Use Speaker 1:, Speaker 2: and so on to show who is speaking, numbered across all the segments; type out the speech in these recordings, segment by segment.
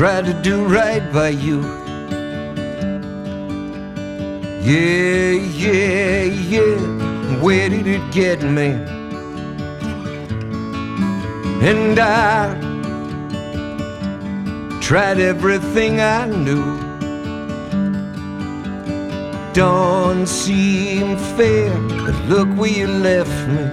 Speaker 1: tried to do right by you. Yeah, yeah, yeah, where did it get me? And I tried everything I knew. Don't seem fair, but look where you left me.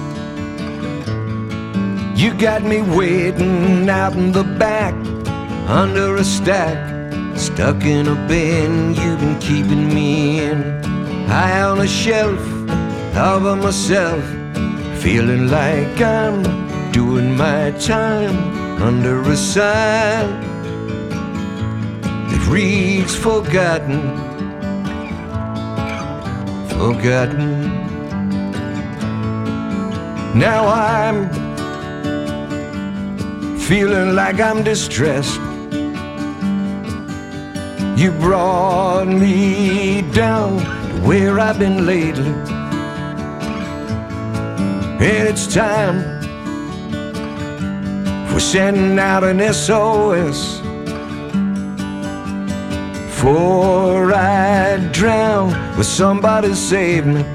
Speaker 1: You got me waiting out in the back, under a stack, stuck in a bin you've been keeping me in. High on a shelf, all by myself, feeling like I'm doing my time under a sign that reads forgotten, forgotten. Now I'm feeling like I'm distressed. You brought me down to where I've been lately, and it's time for sending out an SOS, for I drown, will somebody save me?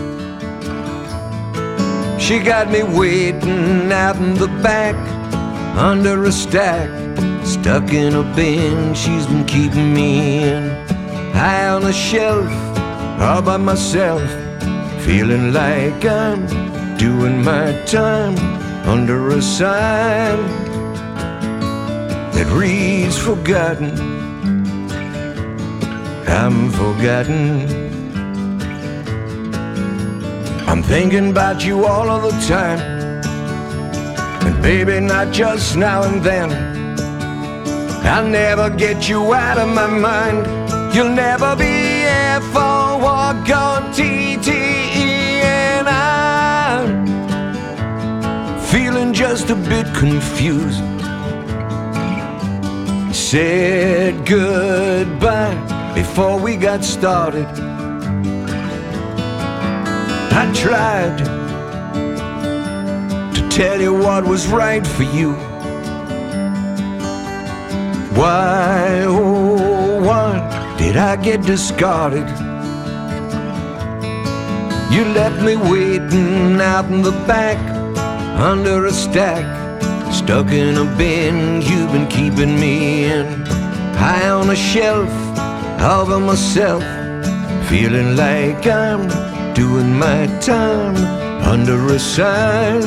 Speaker 1: She got me waiting out in the back, under a stack, stuck in a bin she's been keeping me in. High on a shelf, all by myself, feeling like I'm doing my time under a sign that reads forgotten. I'm forgotten. I'm thinking about you all of the time, and baby, not just now and then. I'll never get you out of my mind. You'll never be F-O-R-G-O-T-T-E, and I'm feeling just a bit confused. Said goodbye before we got started. I tried to tell you what was right for you. Why, oh, why did I get discarded? You left me waiting out in the back, under a stack, stuck in a bin you've been keeping me in. High on a shelf, all by myself, feeling like I'm doing my time under a sign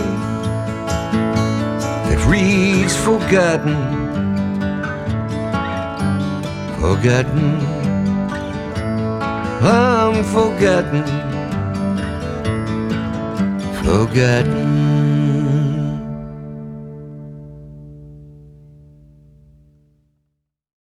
Speaker 1: that reads forgotten, forgotten. I'm forgotten, forgotten.